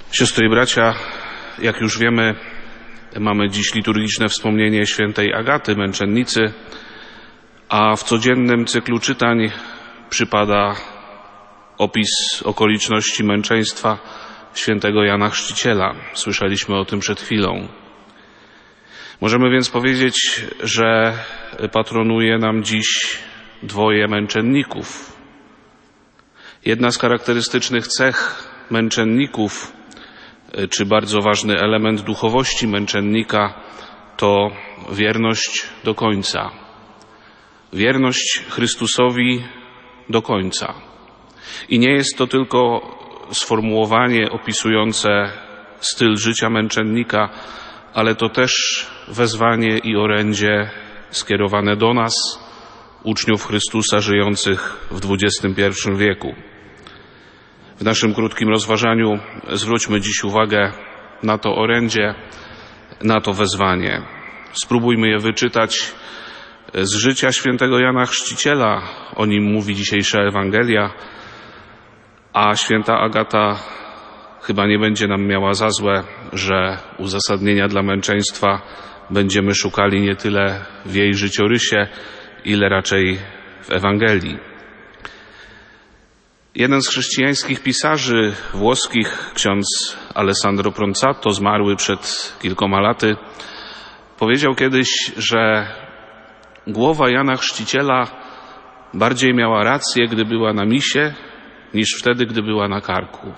Siostry i bracia, jak już wiemy, mamy dziś liturgiczne wspomnienie świętej Agaty, męczennicy, a w codziennym cyklu czytań przypada opis okoliczności męczeństwa świętego Jana Chrzciciela. Słyszeliśmy o tym przed chwilą. Możemy więc powiedzieć, że patronuje nam dziś dwoje męczenników. Jedna z charakterystycznych cech męczenników, czy bardzo ważny element duchowości męczennika, to wierność do końca. Wierność Chrystusowi do końca. I nie jest to tylko sformułowanie opisujące styl życia męczennika, ale to też wezwanie i orędzie skierowane do nas, uczniów Chrystusa żyjących w XXI wieku. W naszym krótkim rozważaniu zwróćmy dziś uwagę na to orędzie, na to wezwanie. Spróbujmy je wyczytać z życia świętego Jana Chrzciciela. O nim mówi dzisiejsza Ewangelia, a święta Agata chyba nie będzie nam miała za złe, że uzasadnienia dla męczeństwa będziemy szukali nie tyle w jej życiorysie, ile raczej w Ewangelii. Jeden z chrześcijańskich pisarzy włoskich, ksiądz Alessandro Pronzato, zmarły przed kilkoma laty, powiedział kiedyś, że głowa Jana Chrzciciela bardziej miała rację, gdy była na misie, niż wtedy, gdy była na karku.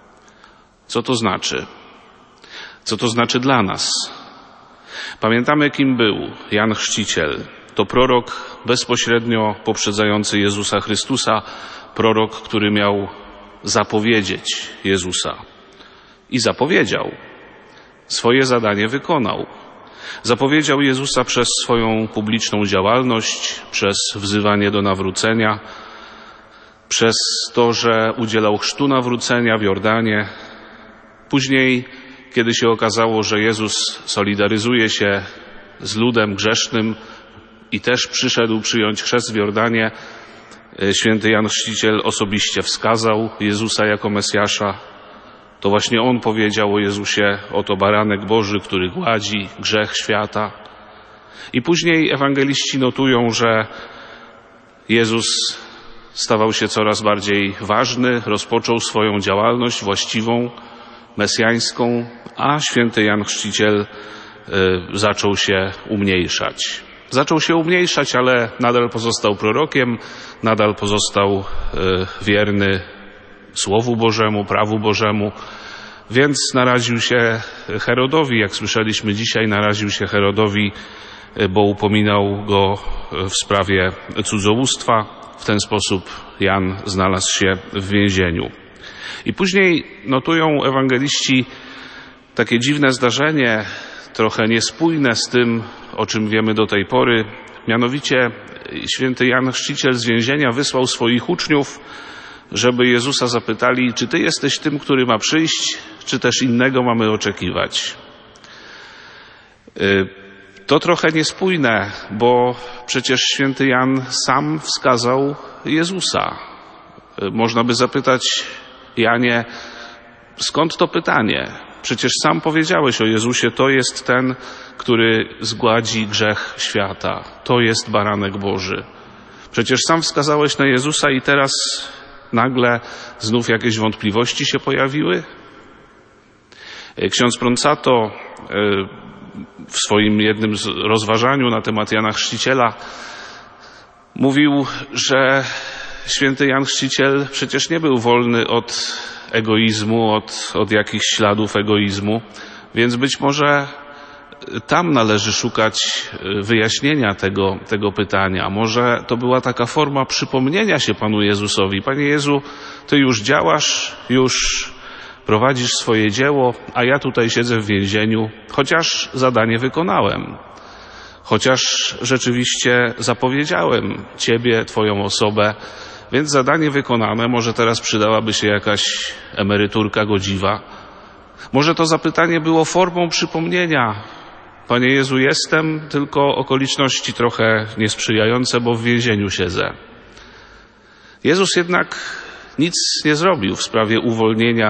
Co to znaczy? Co to znaczy dla nas? Pamiętamy, kim był Jan Chrzciciel. To prorok bezpośrednio poprzedzający Jezusa Chrystusa, prorok, który miał zapowiedzieć Jezusa. I zapowiedział. Swoje zadanie wykonał. Zapowiedział Jezusa przez swoją publiczną działalność, przez wzywanie do nawrócenia, przez to, że udzielał chrztu nawrócenia w Jordanie. Później, kiedy się okazało, że Jezus solidaryzuje się z ludem grzesznym i też przyszedł przyjąć chrzest w Jordanie, święty Jan Chrzciciel osobiście wskazał Jezusa jako Mesjasza. To właśnie on powiedział o Jezusie: oto baranek Boży, który gładzi grzech świata. I później ewangeliści notują, że Jezus stawał się coraz bardziej ważny, rozpoczął swoją działalność właściwą, mesjańską, a święty Jan Chrzciciel zaczął się umniejszać. Zaczął się umniejszać, ale nadal pozostał prorokiem, nadal pozostał wierny Słowu Bożemu, prawu Bożemu, więc naraził się Herodowi, jak słyszeliśmy dzisiaj, naraził się Herodowi, bo upominał go w sprawie cudzołóstwa. W ten sposób Jan znalazł się w więzieniu. I później notują ewangeliści takie dziwne zdarzenie, trochę niespójne z tym, o czym wiemy do tej pory. Mianowicie święty Jan Chrzciciel z więzienia wysłał swoich uczniów, żeby Jezusa zapytali, czy Ty jesteś tym, który ma przyjść, czy też innego mamy oczekiwać. To trochę niespójne, bo przecież święty Jan sam wskazał Jezusa. Można by zapytać: Janie, skąd to pytanie? Przecież sam powiedziałeś o Jezusie, to jest ten, który zgładzi grzech świata. To jest baranek Boży. Przecież sam wskazałeś na Jezusa i teraz nagle znów jakieś wątpliwości się pojawiły? Ksiądz Pronzato w swoim jednym rozważaniu na temat Jana Chrzciciela mówił, że święty Jan Chrzciciel przecież nie był wolny od egoizmu, od jakichś śladów egoizmu, więc być może tam należy szukać wyjaśnienia tego pytania. Może to była taka forma przypomnienia się Panu Jezusowi: Panie Jezu, Ty już działasz, już prowadzisz swoje dzieło, a ja tutaj siedzę w więzieniu, chociaż zadanie wykonałem. Chociaż rzeczywiście zapowiedziałem Ciebie, Twoją osobę, więc zadanie wykonane, może teraz przydałaby się jakaś emeryturka godziwa. Może to zapytanie było formą przypomnienia: Panie Jezu, jestem, tylko okoliczności trochę niesprzyjające, bo w więzieniu siedzę. Jezus jednak nic nie zrobił w sprawie uwolnienia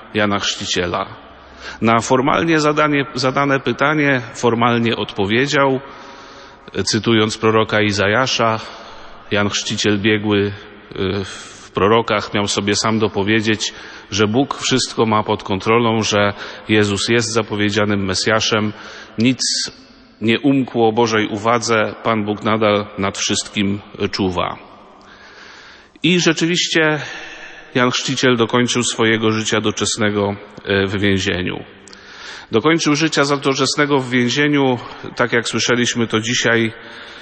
Jana Chrzciciela. Na formalnie zadane pytanie formalnie odpowiedział, cytując proroka Izajasza: Jan Chrzciciel biegły w prorokach miał sobie sam dopowiedzieć, że Bóg wszystko ma pod kontrolą, że Jezus jest zapowiedzianym Mesjaszem. Nic nie umkło Bożej uwadze, Pan Bóg nadal nad wszystkim czuwa. I rzeczywiście Jan Chrzciciel dokończył swojego życia doczesnego w więzieniu. Dokończył życia doczesnego w więzieniu, tak jak słyszeliśmy to dzisiaj,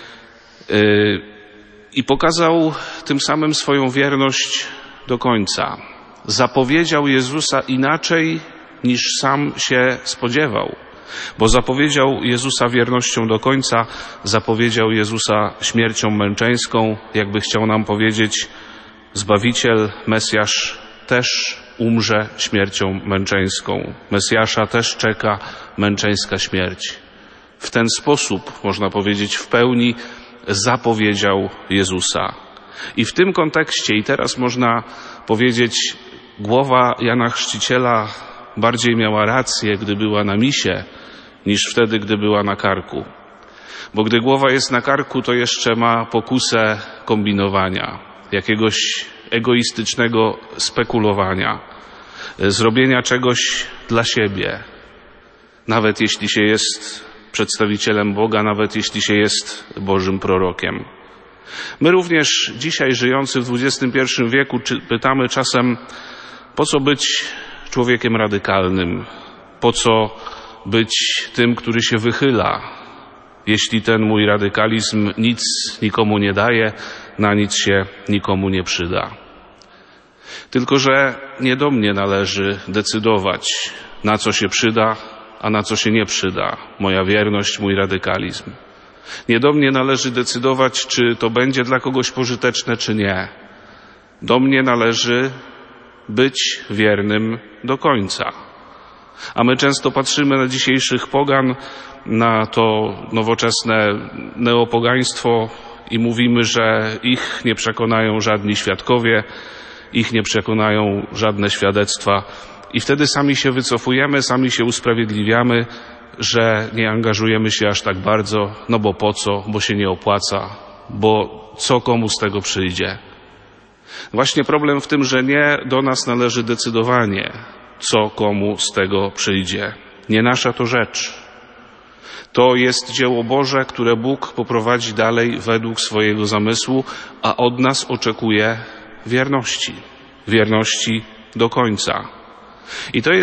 i pokazał tym samym swoją wierność do końca. Zapowiedział Jezusa inaczej, niż sam się spodziewał, bo zapowiedział Jezusa wiernością do końca, zapowiedział Jezusa śmiercią męczeńską, jakby chciał nam powiedzieć: Zbawiciel, Mesjasz też umrze śmiercią męczeńską. Mesjasza też czeka męczeńska śmierć. W ten sposób, można powiedzieć, w pełni zapowiedział Jezusa. I w tym kontekście, i teraz można powiedzieć, głowa Jana Chrzciciela bardziej miała rację, gdy była na misie, niż wtedy, gdy była na karku. Bo gdy głowa jest na karku, to jeszcze ma pokusę kombinowania, jakiegoś egoistycznego spekulowania, zrobienia czegoś dla siebie, nawet jeśli się jest przedstawicielem Boga, nawet jeśli się jest Bożym prorokiem. My również dzisiaj, żyjący w XXI wieku, pytamy czasem, po co być człowiekiem radykalnym, po co być tym, który się wychyla, jeśli ten mój radykalizm nic nikomu nie daje, na nic się nikomu nie przyda. Tylko że nie do mnie należy decydować, na co się przyda, a na co się nie przyda moja wierność, mój radykalizm. Nie do mnie należy decydować, czy to będzie dla kogoś pożyteczne, czy nie. Do mnie należy być wiernym do końca. A my często patrzymy na dzisiejszych pogan, na to nowoczesne neopogaństwo i mówimy, że ich nie przekonają żadni świadkowie, ich nie przekonają żadne świadectwa. I wtedy sami się wycofujemy, sami się usprawiedliwiamy, że nie angażujemy się aż tak bardzo, no bo po co, bo się nie opłaca, bo co komu z tego przyjdzie. Właśnie problem w tym, że nie do nas należy decydowanie, co komu z tego przyjdzie. Nie nasza to rzecz. To jest dzieło Boże, które Bóg poprowadzi dalej według swojego zamysłu, a od nas oczekuje wierności. Wierności do końca. I to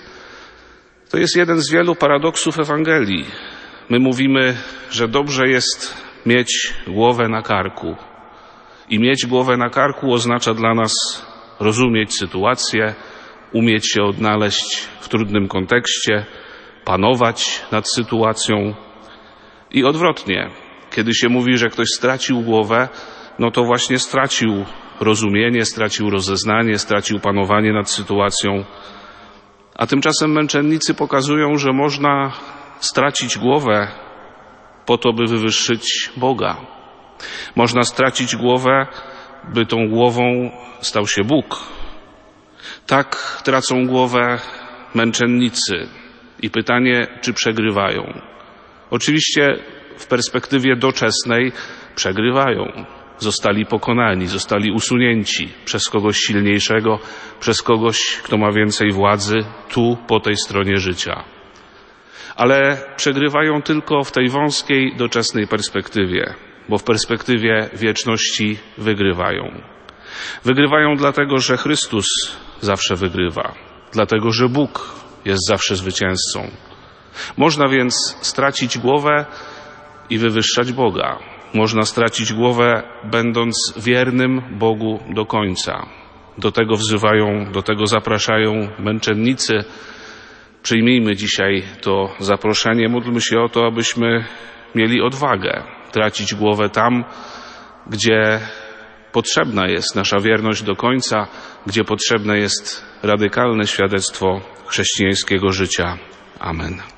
jest jeden z wielu paradoksów Ewangelii. My mówimy, że dobrze jest mieć głowę na karku. I mieć głowę na karku oznacza dla nas rozumieć sytuację, umieć się odnaleźć w trudnym kontekście, panować nad sytuacją. I odwrotnie, kiedy się mówi, że ktoś stracił głowę, no to właśnie stracił rozumienie, stracił rozeznanie, stracił panowanie nad sytuacją. A tymczasem męczennicy pokazują, że można stracić głowę po to, by wywyższyć Boga. Można stracić głowę, by tą głową stał się Bóg. Tak tracą głowę męczennicy. I pytanie, czy przegrywają? Oczywiście w perspektywie doczesnej przegrywają. Zostali pokonani, zostali usunięci przez kogoś silniejszego, przez kogoś, kto ma więcej władzy tu, po tej stronie życia. Ale przegrywają tylko w tej wąskiej, doczesnej perspektywie, bo w perspektywie wieczności wygrywają. Wygrywają dlatego, że Chrystus zawsze wygrywa, dlatego, że Bóg jest zawsze zwycięzcą. Można więc stracić głowę i wywyższać Boga. Można stracić głowę, będąc wiernym Bogu do końca. Do tego wzywają, do tego zapraszają męczennicy. Przyjmijmy dzisiaj to zaproszenie, módlmy się o to, abyśmy mieli odwagę tracić głowę tam, gdzie potrzebna jest nasza wierność do końca, gdzie potrzebne jest radykalne świadectwo chrześcijańskiego życia. Amen.